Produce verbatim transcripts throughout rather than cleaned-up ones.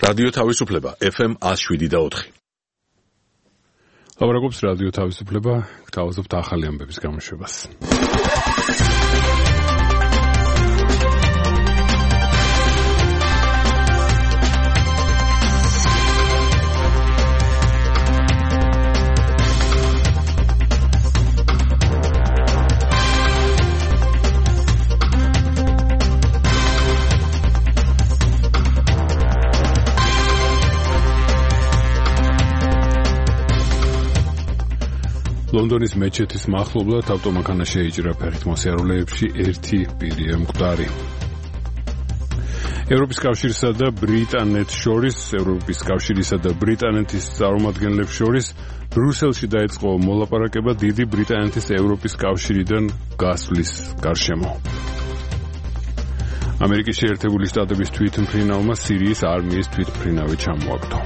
რადიო თავისუფლება ეფ ემ one oh seven და four. ლაბორატორიის რადიო თავისუფლება გთავაზობთ ახალი ამბების გამოშვებას. ლონდონის მეჩეთის მახლობლად ავტომანქანა შეიჭრა ფეხით მოსიარულეებში ერთი პირია მკვდარი. ევროპის კავშირსა და ბრიტანეთს შორის, ევროპის კავშირისა და ბრიტანეთის წარმომადგენლებს შორის ბრიუსელში დაიწყო მოლაპარაკება დიდი ბრიტანეთის ევროპის კავშირიდან გასვლის გარშემო. ამერიკის შეერთებული შტატების თვითმფრინავმა სირიის არმიის თვითმფრინავი ჩამოაგდო.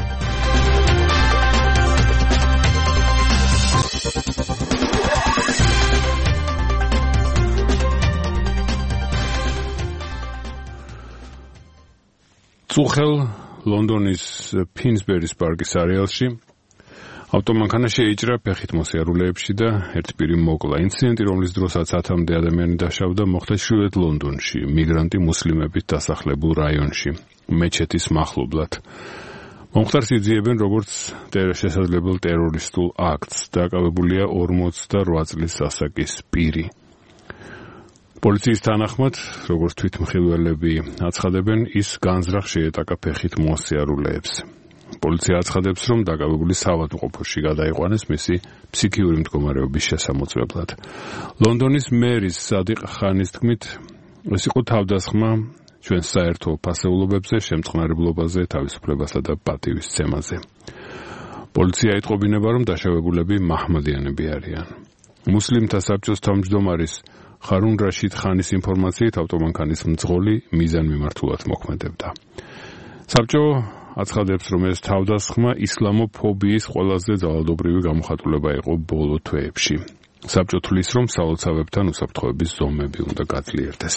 წუხელ ლონდონის ფინსბერის პარკის არეალში ავტომანქანა შეიჭრა ფეხით მოსიარულეებში და ერთი პირი მოკლა. ინციდენტი, რომლის დროსაც ათამდე ადამიანი დაშავდა, მოხდა ჩრდილოეთ ლონდონში, მიგრანტი მუსლიმებით დასახლებულ რაიონში, მეჩეთის მახლობლად. მომხდარს იძიებენ როგორც შესაძლებელ ტერორისტულ აქტს. დაკავებულია ორმოცდაოთხ წლის ასაკის პირი. პოლიციის თანახმად, როგორც თვითმხილველები აცხადებენ, ის განზრახ შეეტაკა ფეხით მოსიარულეებს. პოლიცია აცხადებს, რომ დაკავებული საავადმყოფოში გადაიყვანეს მისი ფსიქიური მდგომარეობის შესამოწმებლად. ლონდონის მერის სადიყ ხანის თქმით, ეს იყო თავდასხმა ჩვენ საერთო ფასეულობებზე, შემწყნარებლობაზე, თავისუფლებასა და პატივისცემაზე. პოლიცია იტყობინება, რომ დაშავებულები მაჰმადიანები არიან. მუსლიმთა საბჭოს თავმჯდომარის ხარუნ რაშიდ ხანის ინფორმაციით ავტომანქანის მძღოლი მიზანმიმართულად მოქმედებდა. საბჭო აცხადებს, რომ ეს თავდასხმა ისლამოფობიის ყველაზე ძალადობრივი გამოხატულება იყო ბოლო თვეებში. საბჭო თვლის, რომ სალოცავებთან უსაფრთხოების ზომები უნდა გაძლიერდეს.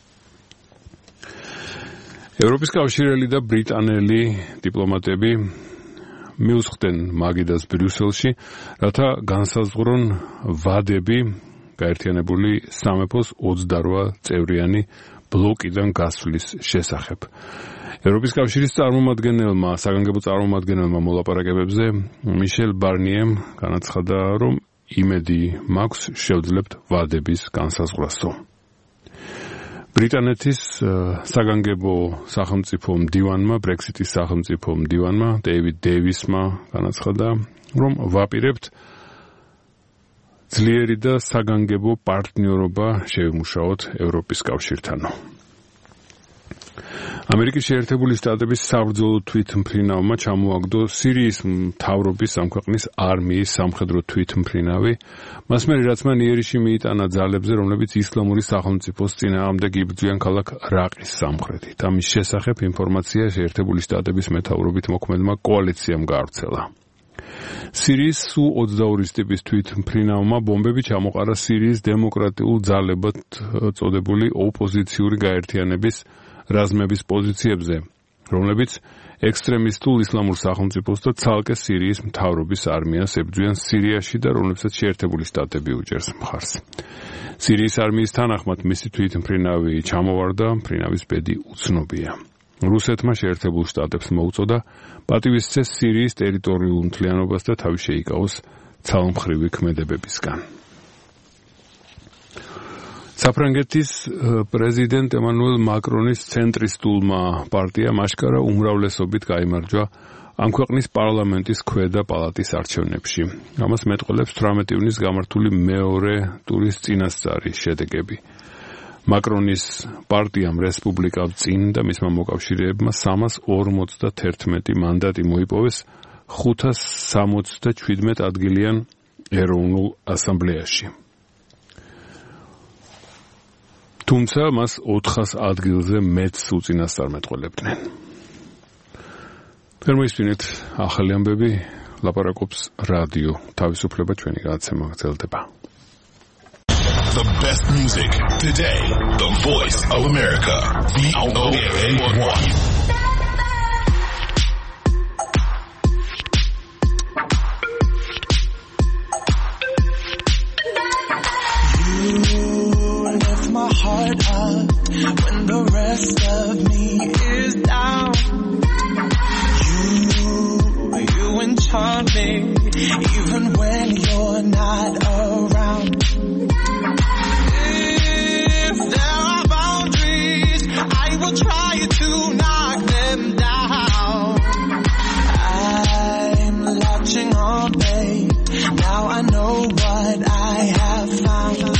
ევროპის კავშირელი და ბრიტანელი დიპლომატები მიუსხდნენ მაგიდას ბრიუსელში, რათა განსაზღვრონ ვადები გაერთიანებული სამეფოს ოცდარვა წევრიანი ბლოკიდან გასვლის შესახებ. ევროპის კავშირის წარმომადგენელმა, საგანგებო წარმომადგენელმა მოლაპარაკებებზე მიშელ ბარნიემ განაცხადა, რომ იმედი მაქვს შევძლებთ ვადების განსაზღვრასო. ბრიტანეთის საგანგებო სახელმწიფო მდივანმა, ბრექსიტის სახელმწიფო მდივანმა, დეივიდ დეივისმა განაცხადა, რომ ვაპირებთ ძლიერი და საგანგებო პარტნიორობა შევიმუშაოთ ევროპის კავშირთან. ამერიკის შეერთებული შტატების საბრძოლო თვითმფრინავმა ჩამოაგდო სირიის მთავრობის ამ ქვეყნის არმიის სამხედრო თვითმფრინავი, მას მერე რაც მან იერიში მიიტანა ძალებზე, რომლებიც ისლამური სახელმწიფოს წინააღმდეგ იბრძვიან ქალაქ რაყის სამხრეთით. ამის შესახებ ინფორმაცია შეერთებული შტატების მეთაურობით მოქმედმა კოალიციამ გაავრცელა. სირიის სუ ოცდაორის ტიპის თვითმფრინავმა ბომბები ჩამოყარა სირიის დემოკრატიულ ძალებად წოდებული ოპოზიციური გაერთიანების რაზმების პოზიციებზე, რომლებიც ექსტრემისტულ ისლამურ სახელმწიფოს და ცალკე სირიის მთავრობის არმიას ებრძვიან სირიაში და რომლებსაც შეერთებული შტატები უჭერს მხარს. სირიის არმიის თანახმად მისი თვითმფრინავი ჩამოვარდა, მფრინავის ბედი უცნობია. რუსეთმა შეერთებულ შტატებს მოუწოდა პატივისცეს სირიის ტერიტორიულ მთლიანობას და თავი შეიკავოს ცალმხრივი ქმედებებისგან. საფრანგეთის პრეზიდენტ ემანუელ მაკრონის ცენტრისტულმა პარტიამ აშკარა უმრავლესობით გაიმარჯვა ამ ქვეყნის პარლამენტის ქვედა პალატის არჩევნებში. ამას მეტყველებს თვრამეტი ივნის გამართული მეორე ტურის წინასწარი შედეგები. მაკრონის პარტიამ რესპუბლიკა წინ და მისმა მოკავშირეებმა სამას ორმოცდაერთმეტი მანდატი მოიპოვეს ხუთას სამოცდაშვიდმეტ ადგილიან ეროვნულ ასამბლეაში. თუმცა მას ოთხას ადგილზე მეტს უწინასწარმეტყველებდნენ. ფერმოისმინეთ ახალი ამბები, ლაპარაკობს რადიო თავისუფლება, ჩვენი გადაცემა გრძელდება. The best music today. The voice of America. V O A one. heart up when the rest of me is down. You, you enchant me even when you're not around. If there are boundaries, I will try to knock them down. I'm latching on, babe. Now I know what I have found.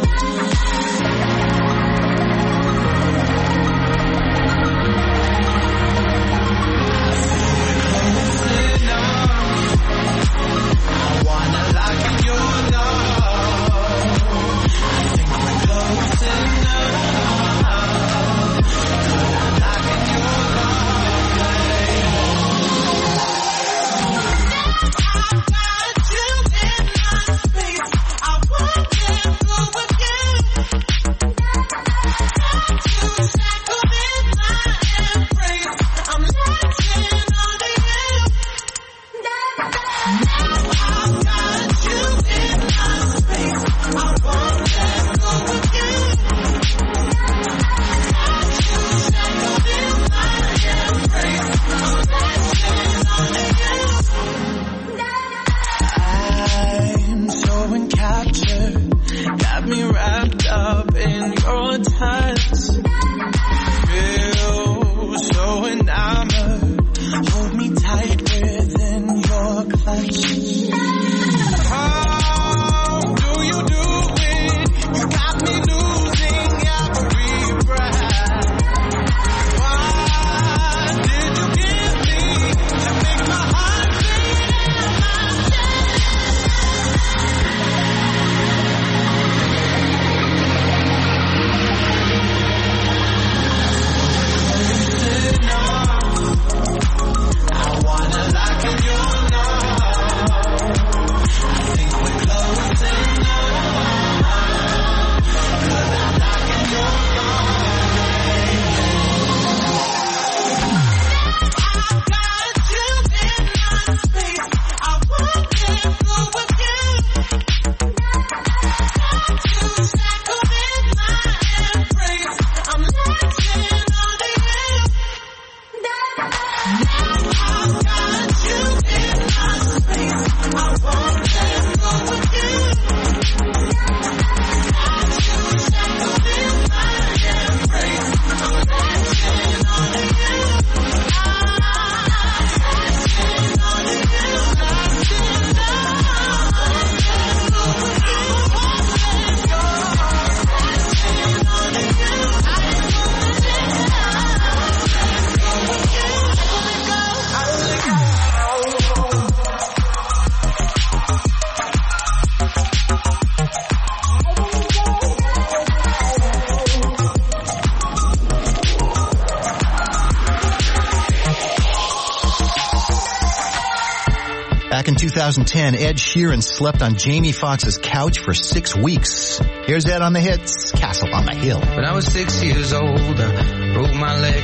two thousand ten, Ed Sheeran slept on Jamie Foxx's couch for six weeks. Here's Ed on the hits, Castle on the Hill. When I was six years old, I broke my leg.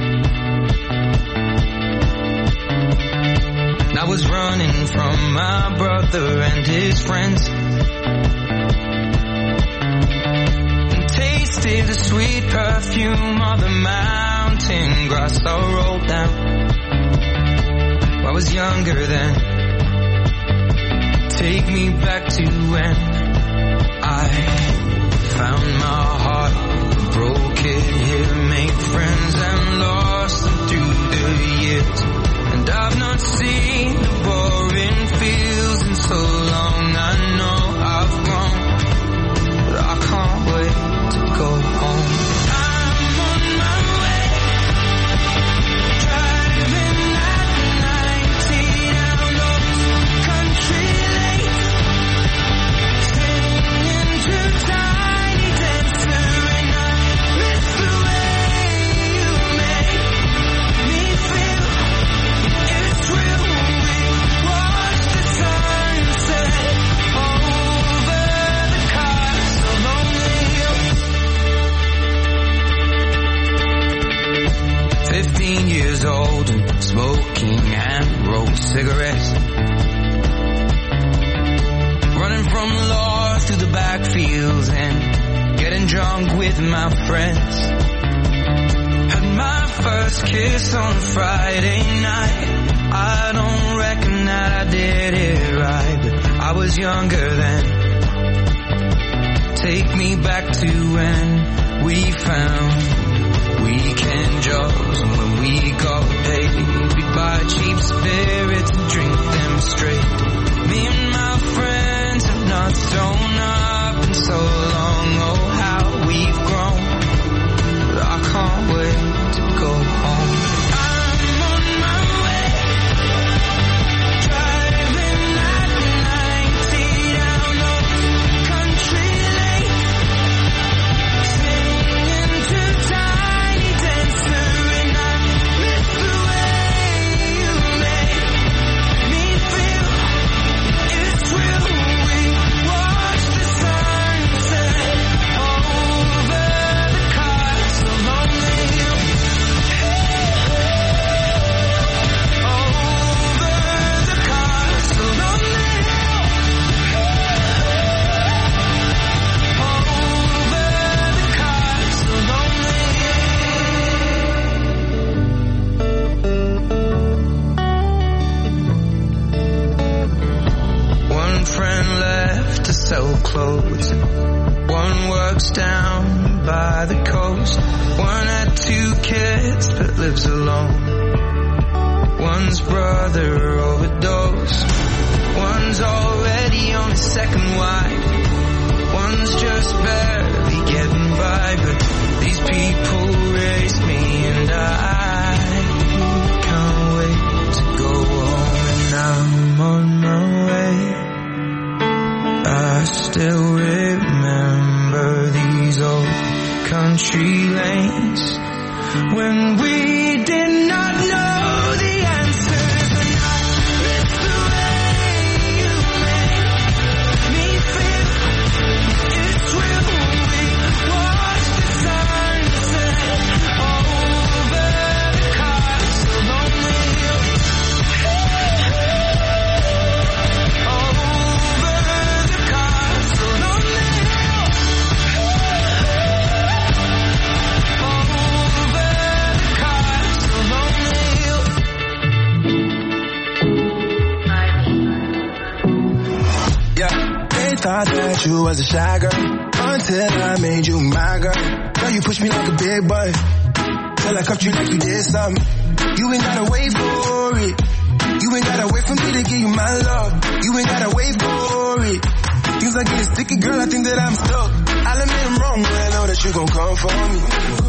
And I was running from my brother and his friends. And tasted the sweet perfume of the mountain grass I rolled down. I was younger then. Take me back to when I found my heart, broke it here, made friends and lost them through the years. And I've not seen the boring fields in so long. I know I've grown, but I can't wait to go home. I'm on my way, driving at nineteen out those country lanes, singing to Tiny Dancer, and I miss the way you make me feel. It's real when we watch the sunset over the castle on the hill. Fifteen years old and smoking and rolled cigarettes, running from the law through the backfields and getting drunk. drunk with my friends. Had my first kiss on a Friday night. I don't reckon that I did it right, but I was younger then. Take me back to when we found weekend jobs, and when we got paid, we'd buy cheap spirits and drink them straight. Me and my friends have not shown up in so long. Oh, how we've grown, but I can't wait to go home. I'm on my way, driving at ninety down the country lane, singing to Tiny Dancer, and I miss the way you make me feel. It's real. We watch the sunset over the castle on the hill. Over the castle on the hill. Over the castle on the hill. One friend left to sell clothes. One works down by the coast. One had two kids but lives alone. One's brother overdosed. One's already on his second wife. One's just barely getting by, but these people raised me, and I can't wait to go home. And I'm on my way. I still remember these old country lanes when we did not know the answers, and I miss the way you make me feel. It's real. We watch the sunset over the castle on the hill. Over the castle on the hill. Over the castle on the hill. Yeah, they thought that you was a shy girl until I made you my girl. Girl, you pushed me like a big boy till I cuffed you like you did something. You ain't gotta wait for it. You ain't gotta wait for me to give you my love. You ain't gotta wait for it. Things are getting sticky, girl, I think that I'm stuck. I'll admit I'm wrong, but I know that you gon' come for me.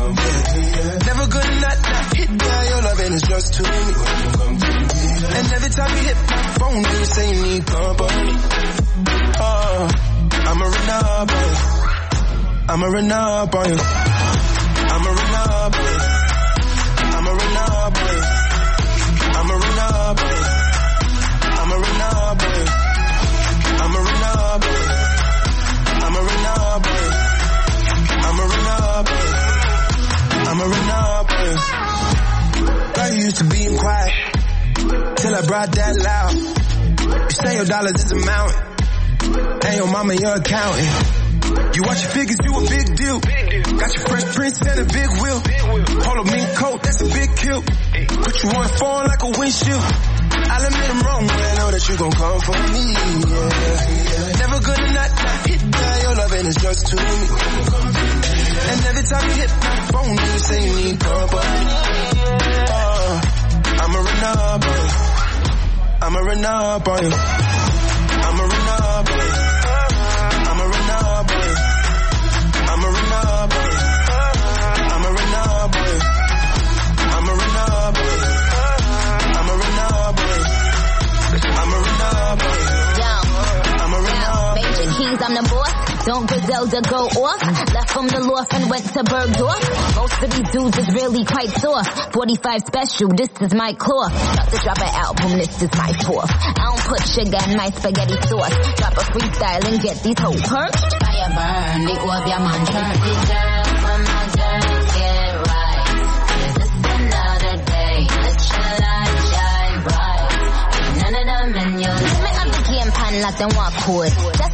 Never gonna not, not hit that, your loving is just too me. And every time you hit my phone, you say you need company. Oh, I'ma run up on you. I'ma run up on you. I'ma run up on you. I'ma run up on you. I'ma run up on you. I'ma run up on you. I'ma run up on you. I'ma run up on you. I'ma run up on you. I'ma run up on you. Girl, you used to being quiet till I brought that loud. You say your dollars is a mountain, and your mama your accountant. You watch your figures, you a big deal. Got your fresh prints and a big wheel. Polo mink coat, that's a big kill. Put you on phone like a windshield. I'll admit I'm wrong, but I know that you gon' come for me. Yeah. Never gonna not, not hit that, your loving is just too me. And every time you hit my phone, you say you need company. Oh, I'ma run up on you. I'ma run up on you. I'ma run up on you. I'ma run up on you. I'ma run up on you. I'ma run up on you. I'ma run up on you. I'ma run up on you. I'ma run up on you. I'ma run up on you. Major keys, I'm the boss. Don't Griselda go off? Left from the loft and went to Bergdorf. Most of these dudes is really quite soft. forty-five special, this is my cloth. About to drop an album, this is my fourth. I don't put sugar in my spaghetti sauce. Drop a freestyle and get these whole perks. Fire burn, the orb, your man turn. The girl from my girls get right. Cause it's another day. Let your light shine bright. Ain't none of them in your life. Limit of the game pan like them walk code. Just link with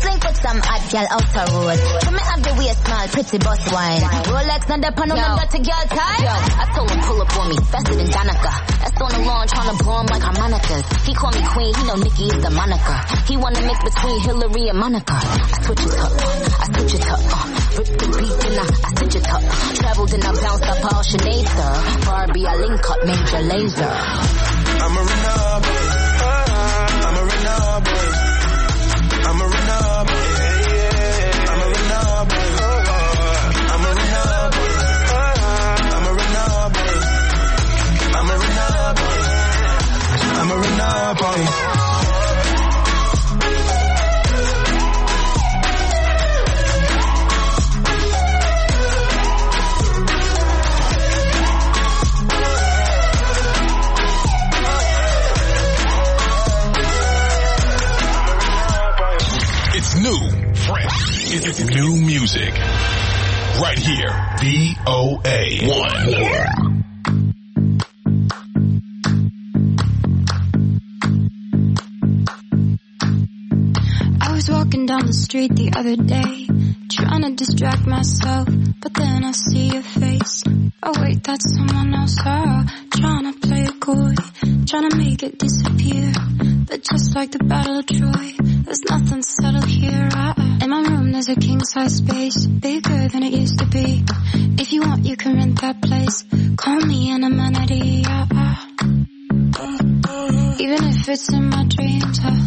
some hot girl out the road. So me have the waist small, pretty bus wine. Rolex on the pan, no got to girl time. Yo, I told him pull up on me, faster than Danica. That's on the lawn, trying to blow him like harmonicas. He call me queen, he know Nikki is the moniker. He wanna mix between Hillary and Monica. I switch it up, I switch it up, uh, rip the beat and I, I switch it up. Traveled and I bounced up all Sinead, sir. Barbie, I link up, Major Laser. I'm a renegade. I'm a renegade. I'm a renegade. I'm a renegade. I'm a renegade. I'm a renegade. I'm a renegade. I'm a renegade. New, fresh, it's new music. Right here, V O A one. I was walking down the street the other day, trying to distract myself, but then I see your face. Oh wait, that's someone else. Oh, trying to play it coy, trying to make it disappear. But just like the Battle of Troy, there's nothing subtle here. Uh-uh. In my room there's a king-size space, bigger than it used to be. If you want you can rent that place, call me an amenity. Uh-uh. Even if it's in my dreams. Uh.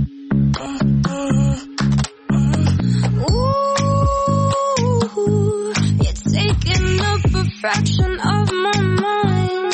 Ooh, you're taking up a fraction of my mind.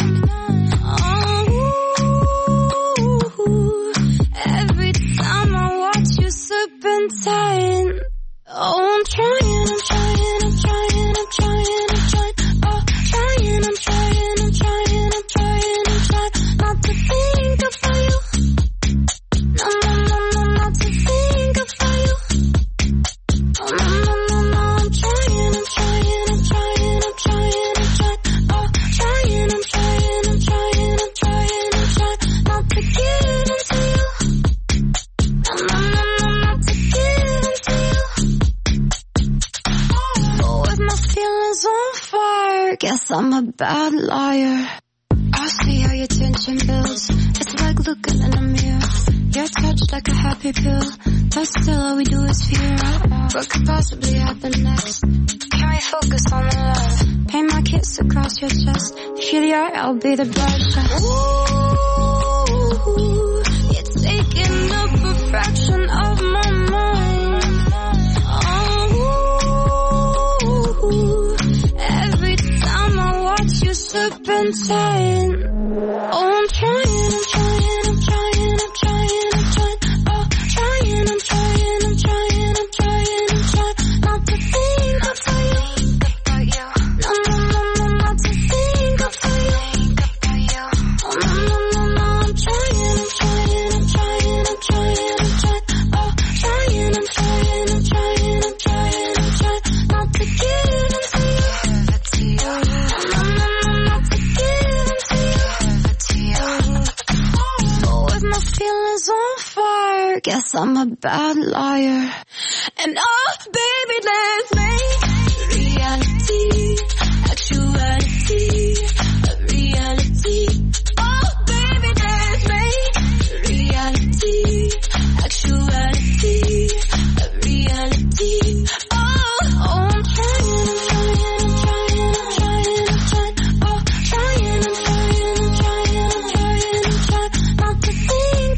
Serpentine. Oh, I'm trying, I'm trying, I'm trying, I'm trying, I'm trying. Oh, trying, I'm trying, I'm trying, I'm trying, I'm trying. Not to think about you. No, no, no, no, not to think about you. Oh, no, no, no, no, I'm trying, I'm trying, I'm trying, I'm trying, I'm trying. Oh, trying, I'm trying, I'm trying, I'm trying, I'm trying. Not to give into you. No, no, no. On fire, guess I'm a bad liar. I see how your tension builds. It's like looking in a mirror. You're touched like a happy pill, but still all we do is fear. What could possibly happen next? Can we focus on the love? Paint my kiss across your chest. If you're the art, I'll be the brush. Ooh, you're taking up a fraction of my mind. Serpentine. Oh, I'm trying, I'm trying, I'm trying, I'm trying, I'm trying. Oh, trying, I'm trying, I'm trying, I'm trying, I'm trying. Not to think about you. No, no, no, no, not to think about you. Oh, no, no, no, no, I'm trying, I'm trying, I'm trying, I'm trying, I'm trying. Oh, trying, I'm trying, I'm trying, I'm trying, I'm trying. Not to give into you. No, no, no. Feelings on fire, guess I'm a bad liar. And oh, baby, let's make reality, actuality, a reality. Oh, baby, let's make reality, actuality, a reality. Oh, oh, I'm trying, I'm trying, I'm trying, I'm trying, I'm trying. Oh, trying, I'm trying, I'm trying, I'm trying, I'm trying. Not to think.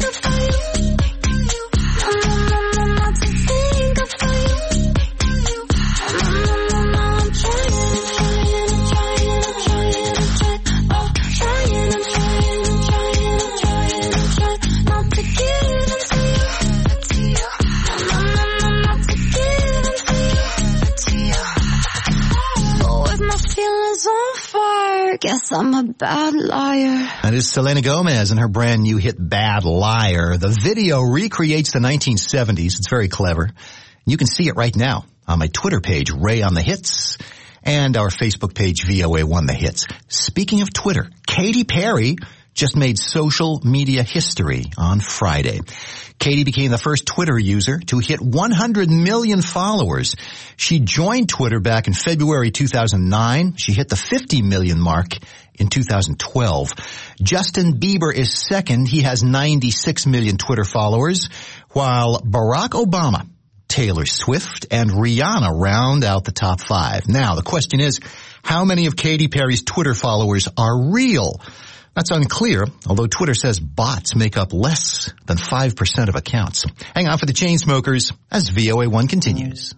Guess I'm a bad liar. That is Selena Gomez and her brand new hit Bad Liar. The video recreates the nineteen seventies. It's very clever. You can see it right now on my Twitter page, Ray on the Hits, and our Facebook page, V O A one The Hits. Speaking of Twitter, Katy Perry just made social media history on Friday. Katy became the first Twitter user to hit one hundred million followers. She joined Twitter back in February two thousand nine. She hit the fifty million mark in two thousand twelve. Justin Bieber is second. He has ninety-six million Twitter followers, while Barack Obama, Taylor Swift, and Rihanna round out the top five. Now, the question is, how many of Katy Perry's Twitter followers are real? That's unclear, although Twitter says bots make up less than five percent of accounts. Hang on for the Chainsmokers as V O A one continues.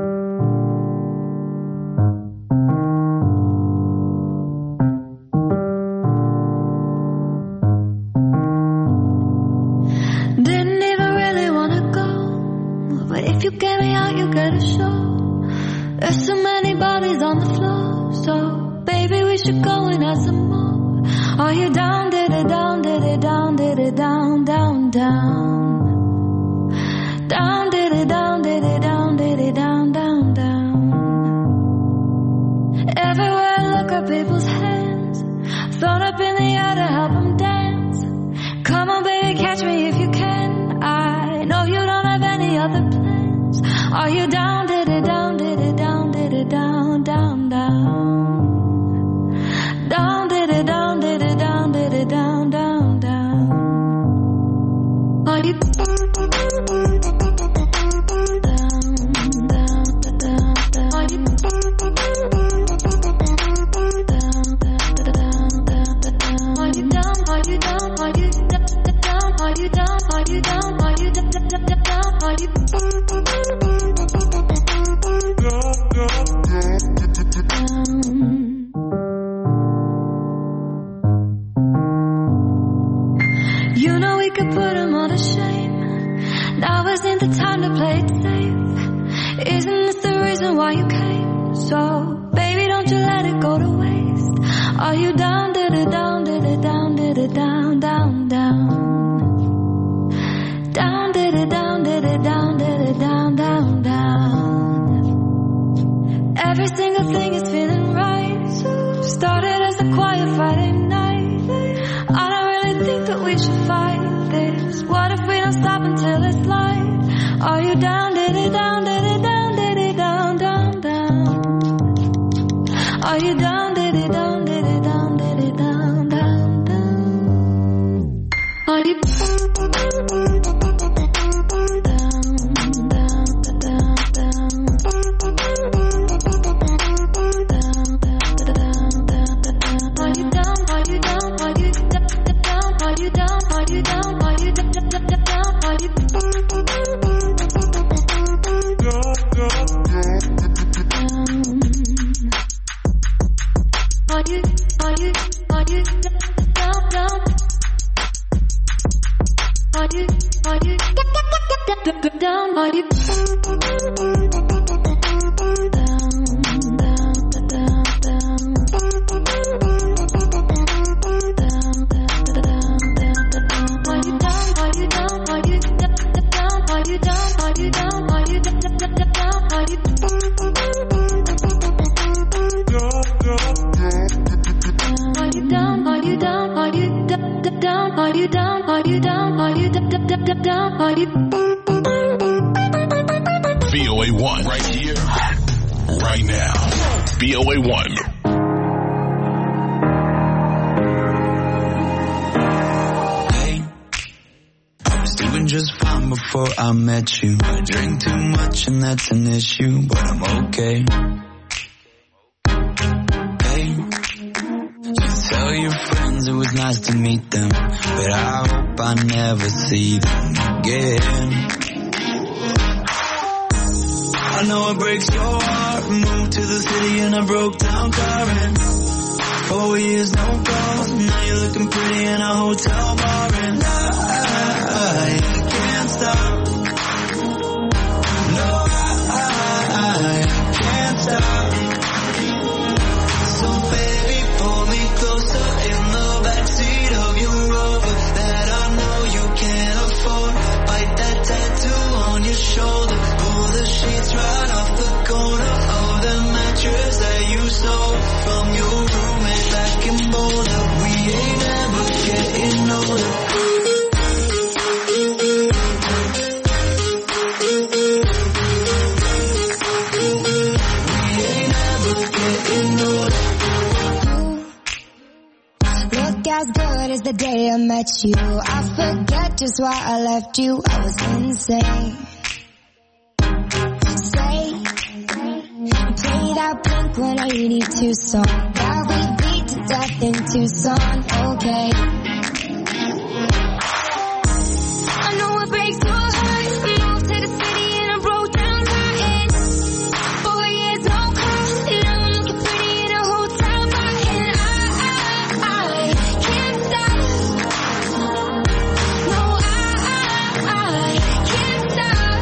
Didn't even really wanna go, but if you get me out, you get a show. There's so many bodies on the floor, so baby, we should go and have some more. Are you down, did it, down, did it, down, did it, down, down, down. Down, did it, down, did it, down, did it, down, down, down. Everywhere I look at people's hands, thrown up in the air to help them dance. Come on, baby, catch me if you can. I know you don't have any other plans. Are you down, did it, down, did it, down, did it, down, down, down. Down, did it, down, did it, down, did it, down, down, down. Are you down, down, down, down? Are you down, down, down, down? Are you down, are you down, are you down, are you down, are you down, are you down, are you You know we could put them all to shame. Now isn't the time to play it safe. Isn't this the reason why you came? So, baby, don't you let it go to waste. Are you down, did it, down, did it, down, did it, down, down, down. Down, did it, down, did it, down, did it, down, down, down. Every single thing is feeling right. Started as a quiet Friday night. I don't really think that we should fight this. What if we don't stop until it's light? Are you down, did it, down, did it, down, did it, down, down, down? Are you down, did it, down, did it, down, did it, down, down, down? Are you down, down, down, down, down? Are you down, are you down, are you down, are you down, are you down, are you down, are you Are you, are you, are you down, down? Are you, are you down, are you Are you down? Are you down? Are you down? Are you V O A one right here, right now. V O A one. Hey, I was doing just fine before I met you. I drink too much and that's an issue, but I'm okay. Tell your friends it was nice to meet them, but I hope I never see them again. I know it breaks your heart. Moved to the city in a broke down car and four years no calls. Now you're looking pretty in a hotel bar and I, I can't stop. No, I, I can't stop. So baby, pull me closer in the backseat of your Rover that I know you can't afford. Bite that tattoo on your shoulder. Pull the sheets right off the corner of the mattress that you stole from your roommate back in Boulder. We ain't ever getting the day I met you. I forget just why I left you. I was insane. Stay, play that Blink one eighty-two song that we beat to death in Tucson. Okay. I know it breaks your heart. Moved to the city and I broke down crying. Four years no call, and I'm looking pretty in a hotel bar. And I, I, I can't stop. No, I, I, I can't stop.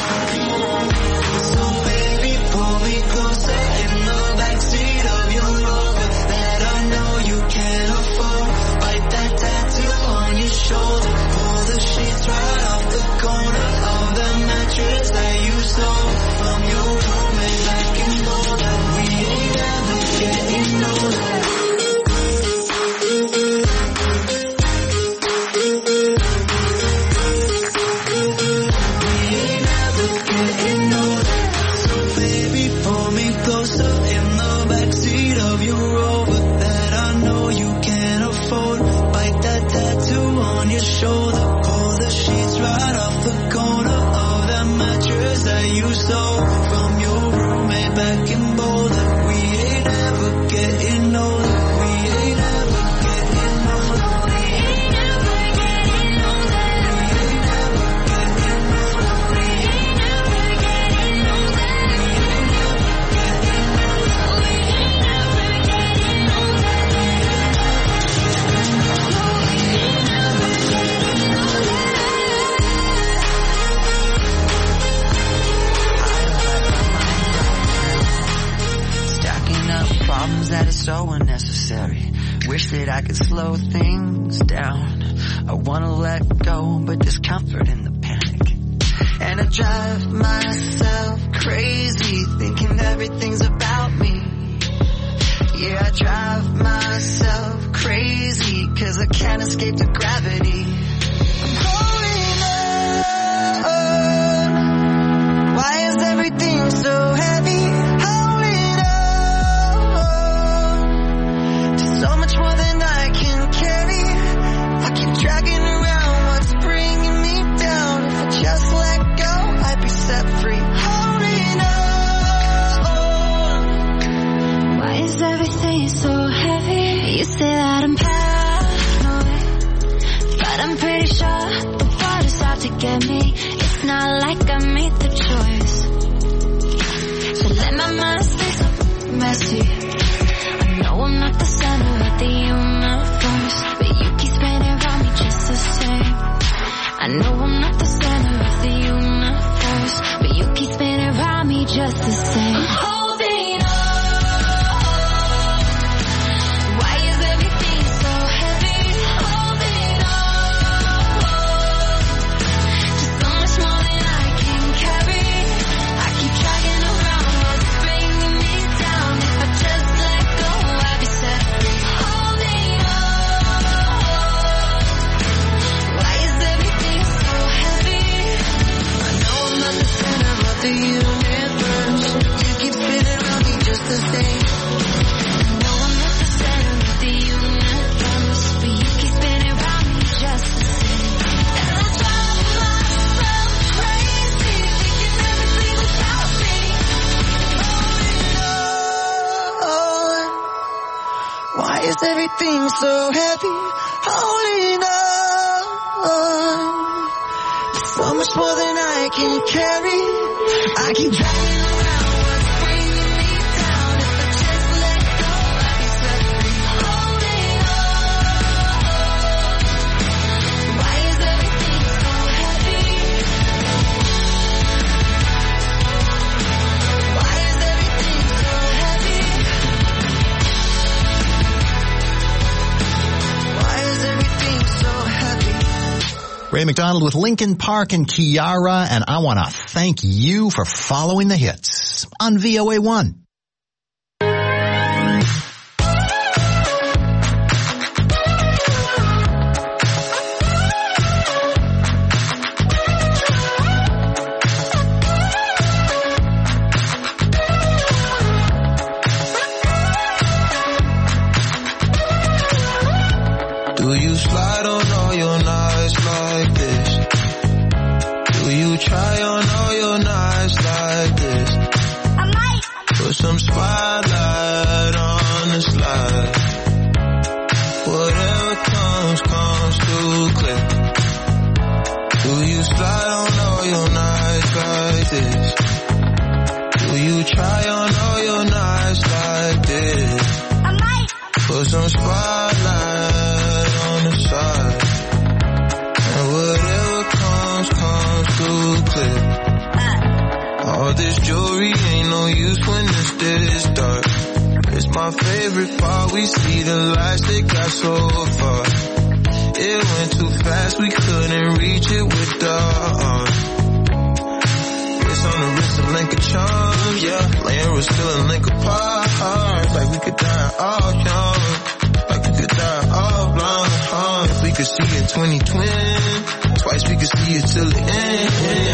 So baby, pull me closer in the backseat of your Rover that I know you can't afford. Bite that tattoo on your shoulder. Pull the sheets right off the corner of the mattress that you stole from your roommate back in Boulder. We ain't ever getting older. We ain't ever getting older. So baby, pull me closer in the backseat of your Rover that I know you can't afford. Bite that tattoo on your shoulder. Pull the sheets right off the corner of that mattress that you stole from your roommate back in Boulder. We ain't ever getting older. We ain't ever getting older. We ain't ever getting older. We ain't ever getting older. We ain't ever getting older. We ain't ever getting older. Stacking up problems that are so unnecessary. Wish that I could slow things down. I wanna let go, but there's comfort in the panic. And I drive myself crazy, thinking everything's about me. Yeah, I drive myself crazy, cause I can't escape the gravity. I'm holding on. Why is everything so heavy? Holding on to so much more than I can carry. I keep dragging around what's bringing me down. If I just let go, I'd be set free. Holding on. Why is everything so heavy? You say that I'm paranoid, but I'm pretty sure the water's out to get me. It's not like I made the choice. So let my mind stay so messy. I know I'm not the center of the universe, but you keep spinning around me just the same. I know I'm not the center of the universe, but you keep spinning around me just the same. I'm holding on. Why is everything so heavy? Holding on to so much more than I can carry. I keep dragging around what's bringing me down. If I just let go, I'd be set free. Holding on. Why is everything so heavy? I know I'm not the center of the universe. You keep spinning around me just the same. I know I'm not the center of the universe, but you keep spinning around me just the same. And I drive myself crazy, thinking everything without me. on. Why is everything so heavy? Holding on. So much more than I can carry. I keep dragging around what's bringing me down. If I just let go, I'd be set free. Holding on. Why is everything so heavy? Why is everything so heavy? Why is everything so heavy? Ray McDonald with Linkin Park and Kiara, and I want to thank you for following the hits on V O A one. Do you slide some spotlight on the slide. Whatever comes, comes too quick. Do you slide on all your nights like this? Do you try on all your nights like this? I might put some spotlight on the side. And whatever comes, comes too quick. All this jewelry ain't no use when it's this dark. It's my favorite part, we see the lights that got so far. It went too fast, we couldn't reach it with the arm. It's on the wrist of link of charms, yeah. Laying was still a link apart. Like we could die all young, like we could die all blind. Huh? If we could see it twenty twenty, twice we could see it till the end.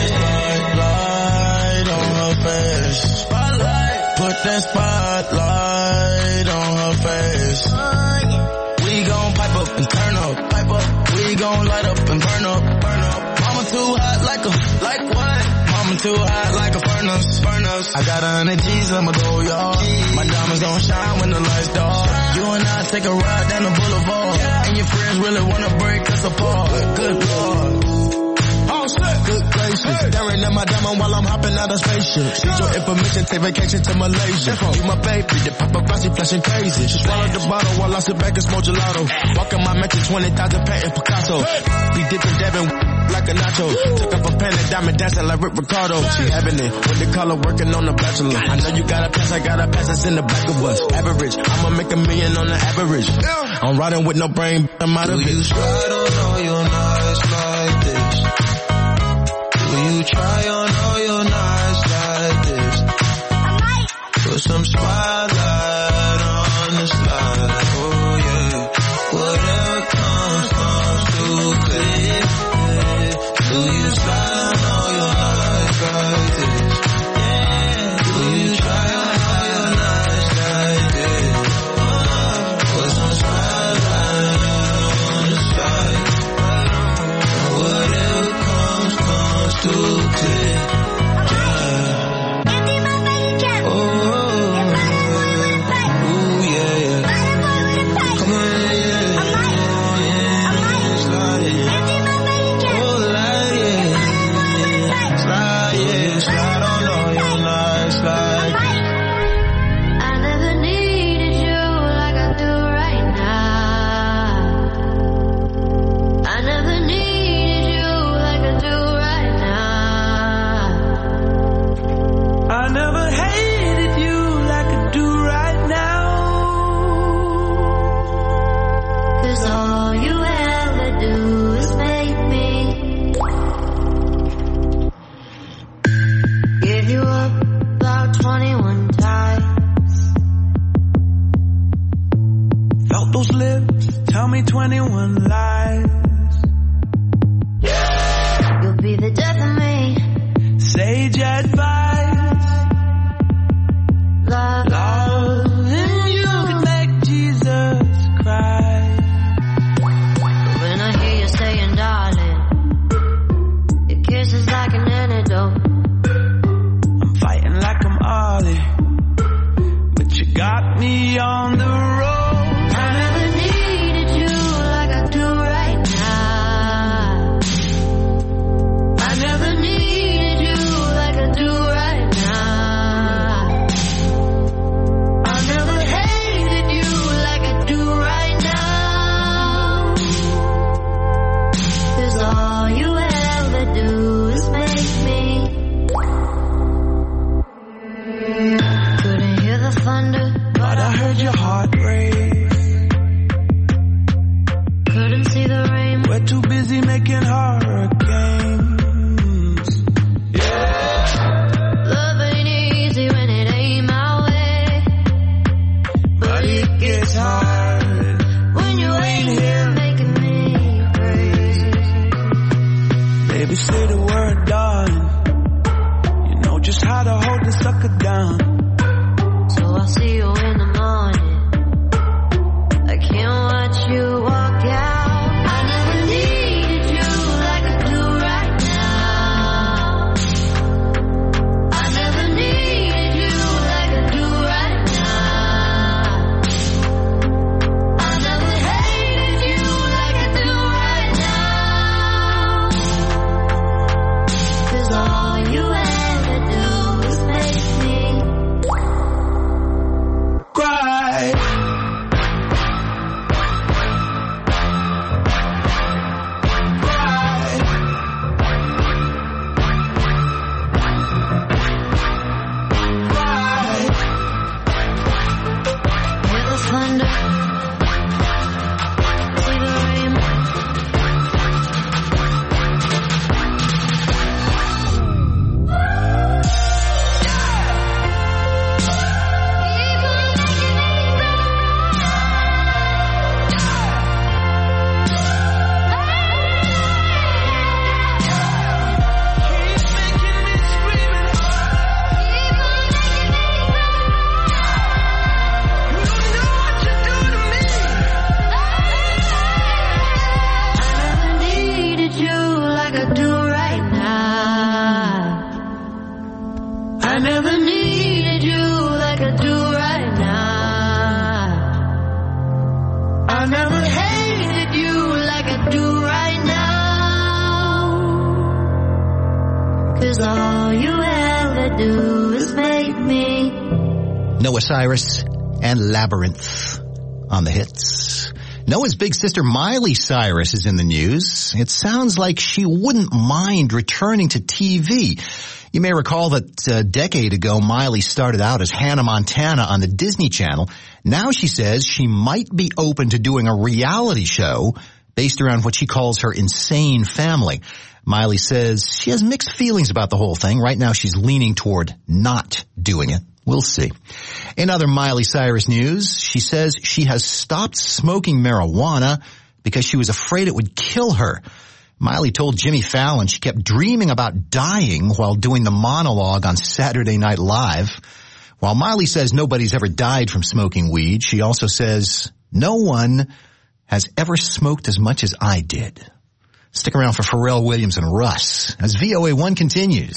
Spotlight on her face. Spotlight. Put that spotlight on her face. We gon' pipe up and turn up, pipe up. We gon' light up and burn up, burn up. Mama too hot like a, like what? Mama too hot like a furnace, furnace. I got a hundred G's, I'ma go, y'all. My diamonds gon' shine when the lights dark. You and I take a ride down the boulevard. And your friends really wanna break us apart. Good Lord. Good gracious, staring at my diamond while I'm hopping out of spaceship. Need your information, take vacation to Malaysia. You my baby, the paparazzi flashing crazy. She swallowed the bottle while I sit back and smoke gelato. Walking my mansion, twenty thousand patent Picasso. Be dipping, dabbing like a nacho. Took up a pen and diamond dancing like Rick Ricardo. She having it with the color working on the bachelor. I know you got a pass, I got a pass, it's in the back of us. Average, I'ma make a million on the average. I'm riding with no brain, I'm out of it. You slide on all your nights like this. Do you try on all your nights like this? I might put some spotlight on the slide. Oh yeah, whatever comes, comes too quick. Do you slide on all your nights like this? Do you try on all your nights like this? Put some spotlight on the slide. Whatever comes, comes too quick. twenty-one lies. You'll be the death of me. Sage advice. Love, love and you can make Jesus cry. When I hear you saying, darling, your kiss is like an antidote. I'm fighting like I'm Ollie, but you got me on the road. Do all you ever do is make me. Noah Cyrus and Labyrinth on the hits. Noah's big sister Miley Cyrus is in the news. It sounds like she wouldn't mind returning to T V. You may recall that a decade ago, Miley started out as Hannah Montana on the Disney Channel. Now she says she might be open to doing a reality show based around what she calls her insane family. Miley says she has mixed feelings about the whole thing. Right now she's leaning toward not doing it. We'll see. In other Miley Cyrus news, she says she has stopped smoking marijuana because she was afraid it would kill her. Miley told Jimmy Fallon she kept dreaming about dying while doing the monologue on Saturday Night Live. While Miley says nobody's ever died from smoking weed, she also says no one has ever smoked as much as I did. Stick around for Pharrell Williams and Russ as V O A one continues.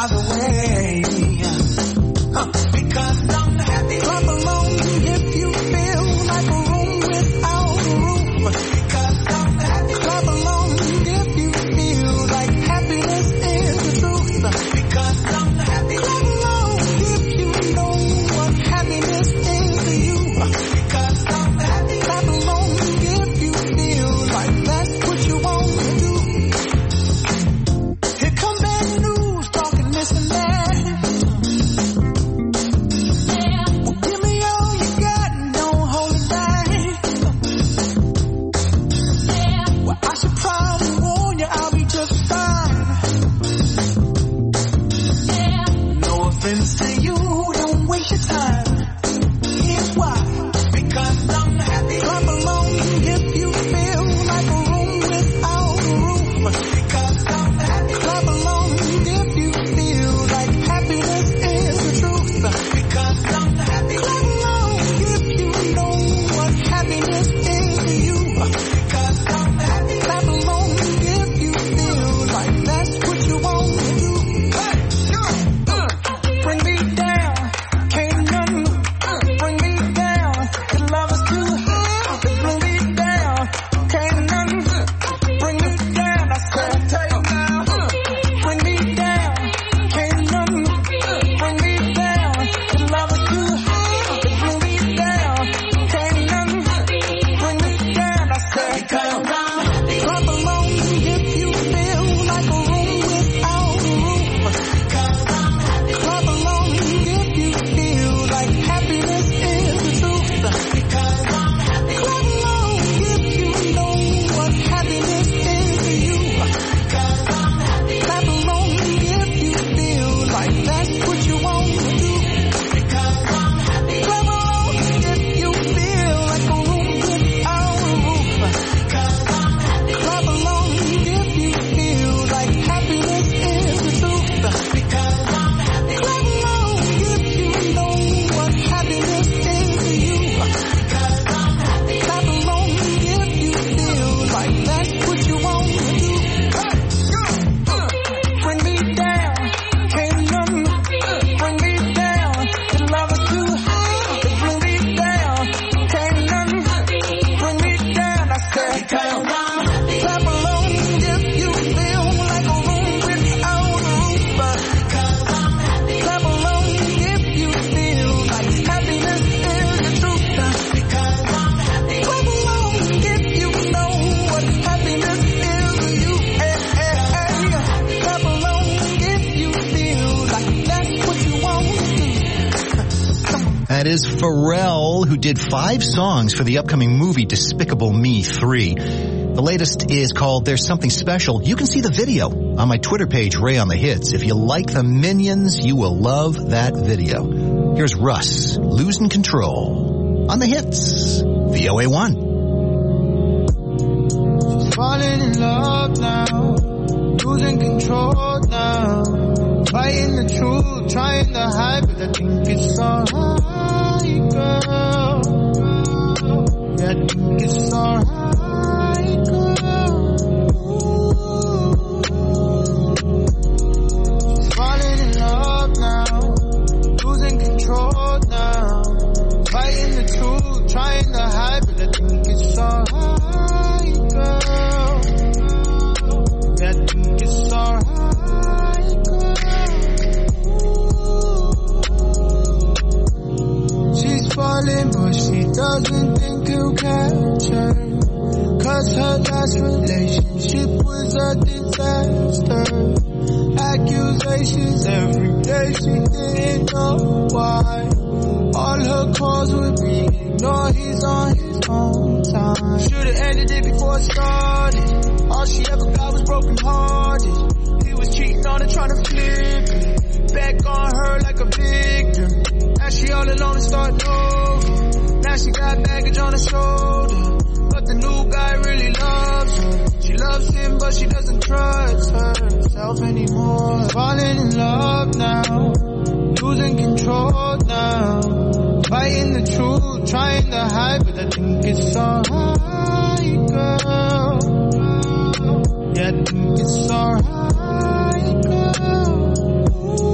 by the way. Huh. Because I'm happy. Clap along if you feel like a room without a roof. Because I'm happy. Clap along if you feel like happiness is the truth. Because I'm happy. Clap along if you know what happiness is to you. Because I'm happy. Clap along if you feel like that's what you want to do. Here come bad news, talking this and that. Well, give me all you got and don't hold it back. Well, I should probably warn you, I'll be just fine. No offense to you, don't waste your time. Here's why. Because I'm happy. Clap along if you feel like a room without a roof. Because I'm happy. Clap along if you feel like happiness is the truth. Because I'm happy. Clap along if you know what happiness is to you. Because I'm happy. Clap along if you feel like that's what you want to do. Bring me down, can't none bring me down. The love is too high, bring me down, can't none bring me down. I said, take now, bring me down, can't none bring me down. The love is too high, bring me down, can't none bring me down. I said, come on, clap along if you feel like a room without a roof. Clap along if you feel like happiness is the truth. Because I'm happy. Clap along if you know what happiness is to you. Because I'm happy. Clap along if you feel like that's what you want to do. Because I'm happy. Clap along if you feel like a room without a roof. Because I'm happy. Clap along if you feel like happiness is the truth. Because I'm happy. Clap along if you know what happiness is to you. Because I'm happy. Clap along if you feel like that's what you want to do. Bring me down, can't none bring me down. The love is too high, bring me down, can't none bring me down. I said, come on, clap along if you feel like a room without a roof. Because I'm happy. Clap along if you feel like happiness is the truth. Because I'm happy. Clap along if you know what happiness is to you. Hey, hey, hey. Clap along if you feel like that's what you want to do. That is Pharrell, who did five songs for the upcoming movie Despicable Me three. The latest is called There's Something Special. You can see the video on my Twitter page, Ray on the Hits. If you like the Minions, you will love that video. Here's Russ, Losing Control, on the Hits, V O A one. Falling in love now, losing control now. Fighting the truth, trying to hide, but I think it's alright, girl. Yeah, I think it's alright, girl. She's falling in love now, losing control now. Fighting the truth, trying to hide, but I think it's alright, girl. Yeah, I think it's alright, girl. She's falling, but she doesn't think he'll catch her. Cause her last relationship was a disaster. Accusations every day, she didn't know why. All her calls would be ignored, he's on his own time. Should've ended it before it started. All she ever got was broken hearted. He was cheating on her, trying to flip it. Back on her like a victim. Now she all alone and starting over. Now she got baggage on her shoulder. But the new guy really loves her. She loves him, but she doesn't trust herself anymore. Falling in love now, losing control now. Fighting the truth, trying to hide, but I think it's alright, girl. Yeah, I think it's alright, girl.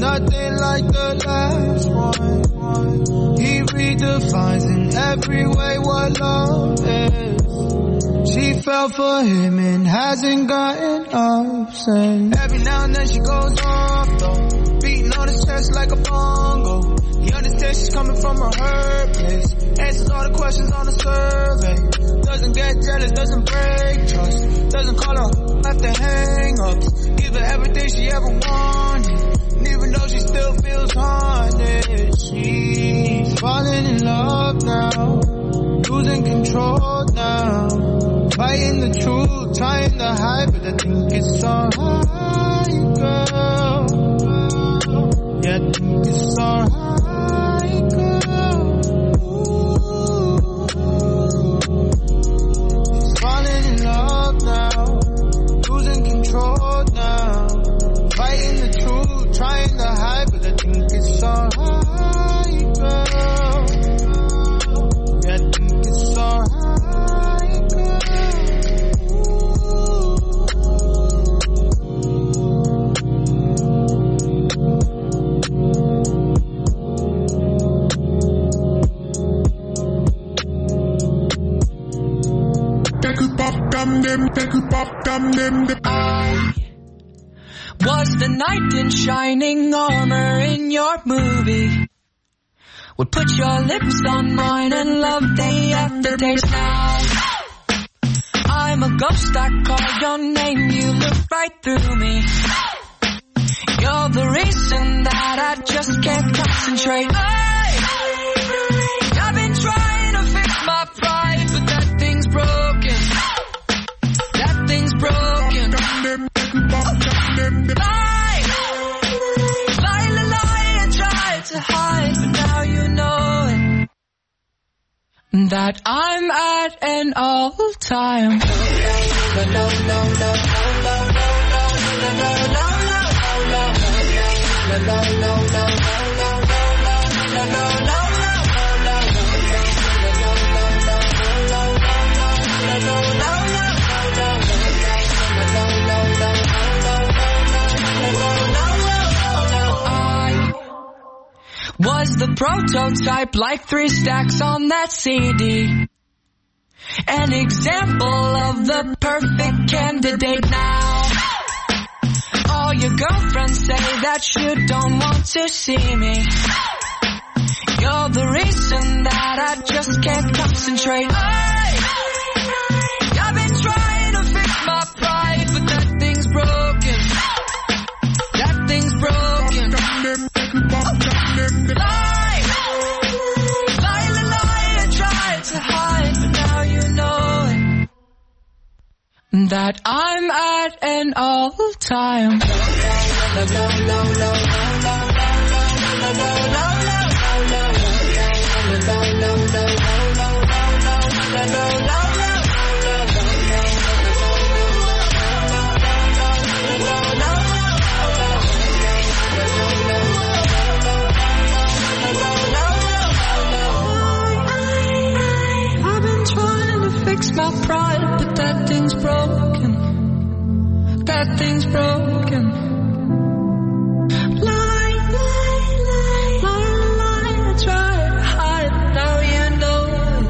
nothing like the last one. He redefines in every way what love is. She fell for him and hasn't gotten up since. Every now and then she goes off though, beating on his chest like a bongo. He understands she's coming from a hurt place. Answers all the questions on the survey. Doesn't get jealous, doesn't break trust. Doesn't call her after hang-ups. Give her everything she ever wanted. And even though she still feels haunted, she's falling in love now. Losing control now. Fighting the truth, trying to hide, but I think it's alright, girl. Yeah, I think it's alright, girl. She's falling in love now. Losing control now. Fighting the truth, trying to hide, but I think it's alright, girl. Yeah, I think it's alright. I was the knight in shining armor in your movie. Would put your lips on mine and love the aftertaste now. I'm a ghost, I call your name, you look right through me. You're the reason that I just can't concentrate. Hey! I've been trying to fix my pride, but that thing's broken. That thing's broken. Lie, lie, lie, lie, and try to hide, but now you know it. That I'm at an all-time. No, no, no, no, no, no, no, no, no, no, no, no, was the prototype like three stacks on that C D. An example of the perfect candidate now. All your girlfriends say that you don't want to see me. You're the reason that I just can't concentrate. Hey! I've been trying to fix my pride, but that thing's broken. That thing's broken. Lie, lie, lie, lie, and try to hide, but now you know it. That I'm at an all-time. I've been trying to fix my pride, but that thing's broken. That thing's broken. Lie, lie, lie, lie, lie. I try to hide, but now you know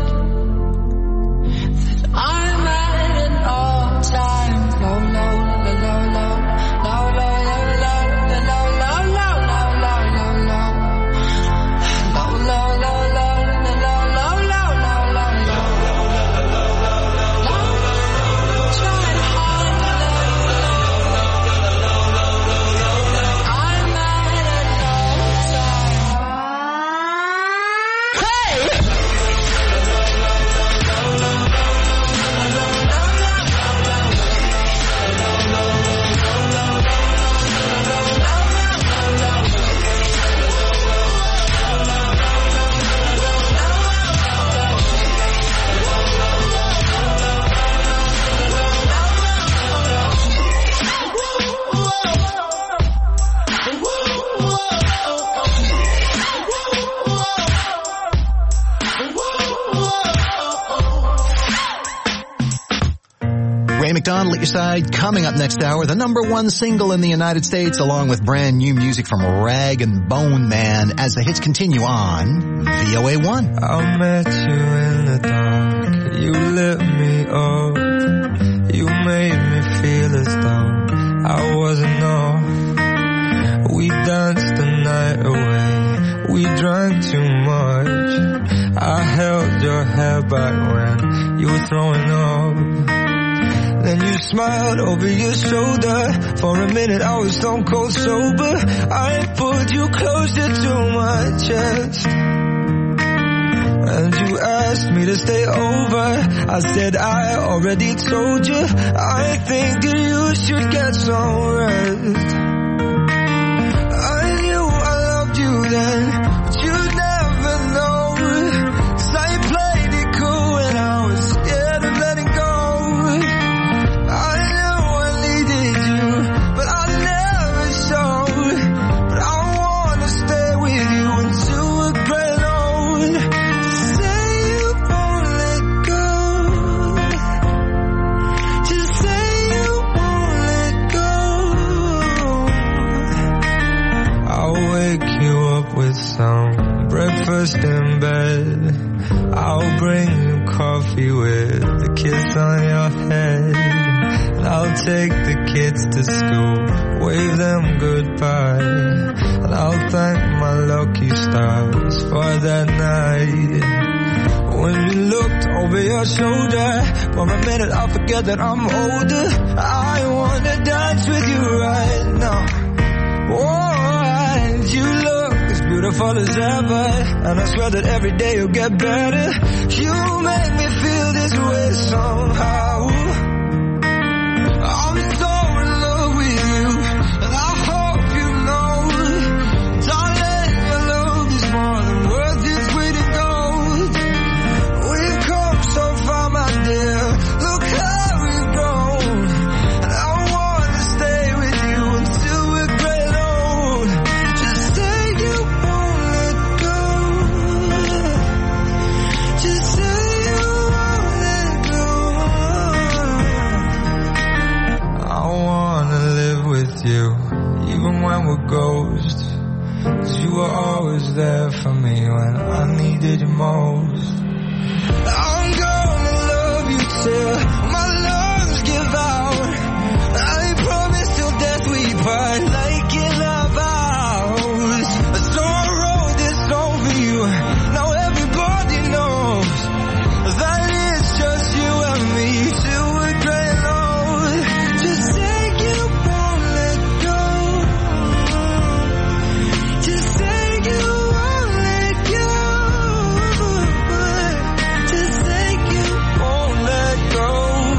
it. That I'm at an all-time low, low, low, low, low, low, low, low, low, low, low, low, low, low, low, low, low, low. McDonald at your side. Coming up next hour, the number one single in the United States, along with brand new music from Rag and Bone Man, as the hits continue on V O A one. I met you in the dark. You lit me up. You made me feel as though I wasn't off. We danced the night away. We drank too much. I held your hair back when you were throwing up. Then you smiled over your shoulder. For a minute I was stone cold sober. I pulled you closer to my chest. And you asked me to stay over. I said I already told you. I think that you should get some rest. I knew I loved you then, but you'd never know. 'Cause I played it cool when I was scared of letting go. I knew I needed you, but I never showed. But I wanna stay with you until we're grown old. Just say you won't let go. Just say you won't let go. I'll wake you up with some breakfast in bed. I'll bring you coffee with a kiss on your head. And I'll take the kids to school, wave them goodbye. And I'll thank my lucky stars for that night. When you looked over your shoulder, for a minute I forget that I'm older. I wanna dance with you right now. Oh, and you look as beautiful as ever, and I swear that every day you'll get better. You make me feel this way somehow. I'm so in love with you, and I hope you know, darling, your love is more than worth its weight in gold. We've come so far, my dear, look how we've grown. And I wanna stay with you until we're great old. Just say you won't let go. Just say you won't let go. I wanna live with you, even when we're ghosts. 'Cause you were always there for me when I needed you most. I'm gonna love you till my lungs give out. I promise till death we part, like in our vows. So I wrote this song for you. Now everybody knows that it's just you and me till we're gray and old. Just say you won't let go. Just say you won't let go. Just say you won't let go.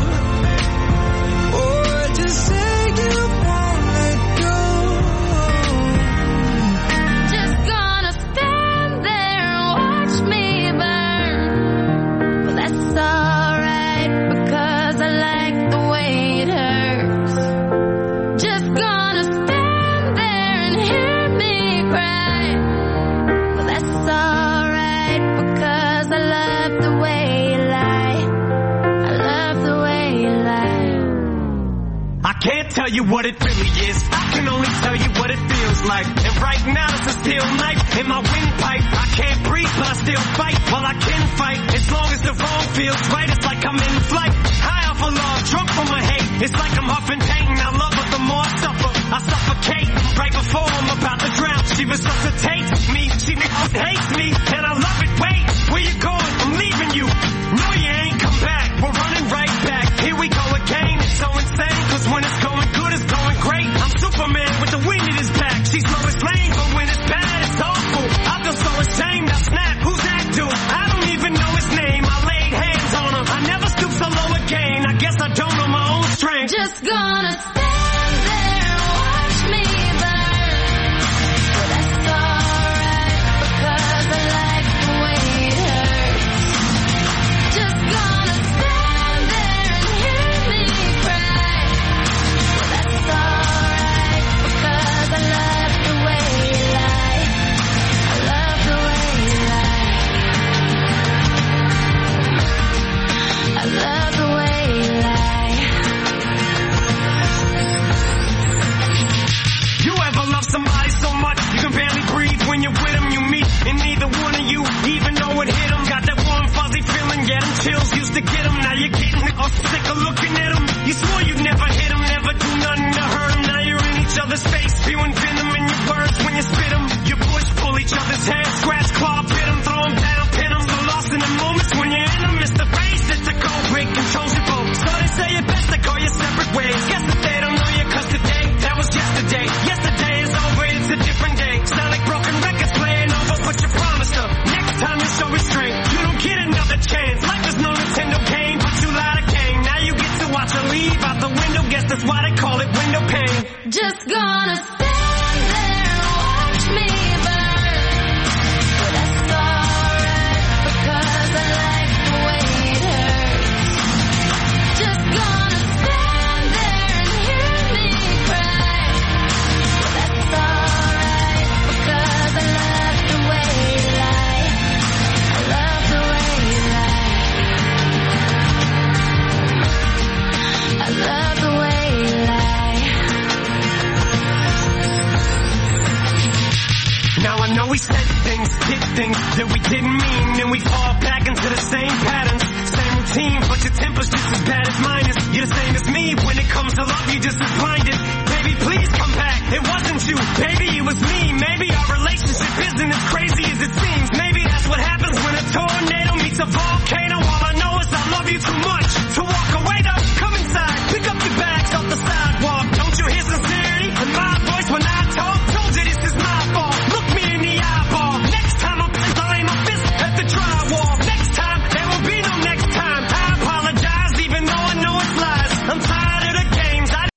Oh, just say you won't let go. Just gonna stand there and watch me burn. But that's alright, because I like the way it hurts. Just gonna stand there and hear me cry. But that's alright, because I love the way you lie. I love the way you lie. I can't tell you what it really is. I can only tell you what it feels like. And right now it's a steel knife in my windpipe. I can't breathe, but I still fight. Well, I can fight as long as the wrong feels right. It's like I'm in flight, high off of love, drunk from my hate. It's like I'm huffing pain. I love her the more I suffer. I suffocate right before I'm about to drown. She resuscitates me. She hates me, and I love it. Wait, where you going? I'm leaving you. No, you ain't come back. We're running right back. Here we go again. It's so insane, 'cause when it's going good, it's going great. I'm Superman with the wind in his back. She's lowest lane, but when it's bad, it's awful. I feel so ashamed. Now snap, who's that dude? I don't even know his name. I laid hands on him. I never stoop so low again. I guess I don't know my own strength. Just gonna stand there and watch me burn. But that's alright, because I I know we said things, did things that we didn't mean, and we fall back into the same patterns, same routine, but your temper's just as bad as mine is. You're the same as me, when it comes to love, you're just as blinded. Baby, please come back, it wasn't you, baby, it was me. Maybe our relationship isn't as crazy as it seems. Maybe that's what happens when a tornado meets a volcano. All I know is I love you too much to walk away though. Come inside, pick up your bags off the sidewalk. Don't you hear sincerity in my voice when I talk? Told you this is my fault, look me in the eyeball. Next time I'm pissed, I'll aim my fist at the drywall. Next time, there will be no next time. I apologize even though I know it's lies. I'm tired of the games. I...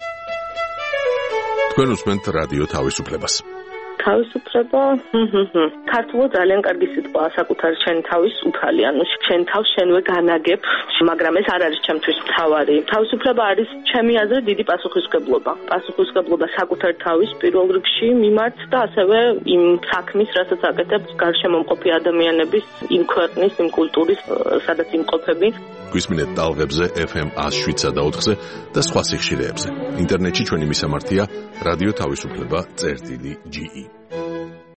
თქვენ უსმენთ რადიო თავისუფლებას. თავისუფლება, ქართულად ძალიან კარგი სიტყვაა საკუთარ შენ თავის უფალი, ანუ შენ თავს შენვე განაგებ, მაგრამ ეს არ არის ჩემთვის მთავარი. თავისუფლება არის ჩემი აზრით დიდი პასუხისმგებლობა. პასუხისმგებლობა საკუთარ თავის პირველ რიგში მიმართ და ასევე იმ საქმის, რასაც აკეთებს გარშემომყოფი ადამიანების, იმ ქვეყნის, იმ კულტურის, სადაც იმყოფები. გვისმინეთ ტალღებზე ეფ ემ one oh seven და ოთხზე და სხვა სიხშირეებზე. ინტერნეტში ჩვენი მისამართია რადიო თავისუფლება წერტილი ჯი ი.